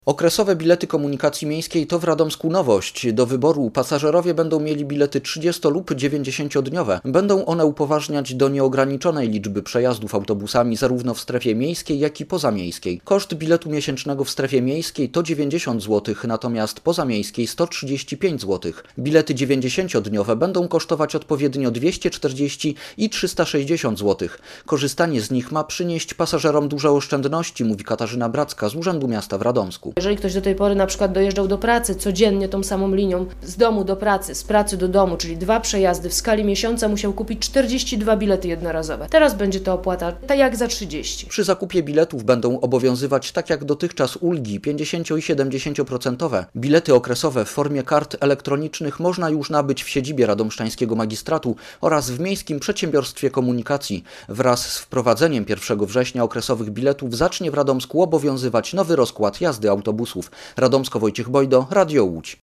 Okresowe bilety komunikacji miejskiej to w Radomsku nowość. Do wyboru pasażerowie będą mieli bilety 30 lub 90-dniowe. Będą one upoważniać do nieograniczonej liczby przejazdów autobusami zarówno w strefie miejskiej, jak i pozamiejskiej. Koszt biletu miesięcznego w strefie miejskiej to 90 zł, natomiast pozamiejskiej 135 zł. Bilety 90-dniowe będą kosztować odpowiednio 240 i 360 zł. Korzystanie z nich ma przynieść pasażerom duże oszczędności, mówi Katarzyna Bracka z Urzędu Miasta w Radomsku. Jeżeli ktoś do tej pory na przykład dojeżdżał do pracy codziennie tą samą linią, z domu do pracy, z pracy do domu, czyli 2 przejazdy w skali miesiąca, musiał kupić 42 bilety jednorazowe. Teraz będzie to opłata tak jak za 30. Przy zakupie biletów będą obowiązywać tak jak dotychczas ulgi 50 i 70%. Bilety okresowe w formie kart elektronicznych można już nabyć w siedzibie Radomszczańskiego Magistratu oraz w Miejskim Przedsiębiorstwie Komunikacji. Wraz z wprowadzeniem 1 września okresowych biletów zacznie w Radomsku obowiązywać nowy rozkład jazdy autobusów. Radomsko, Wojciech Bojdo, Radio Łódź.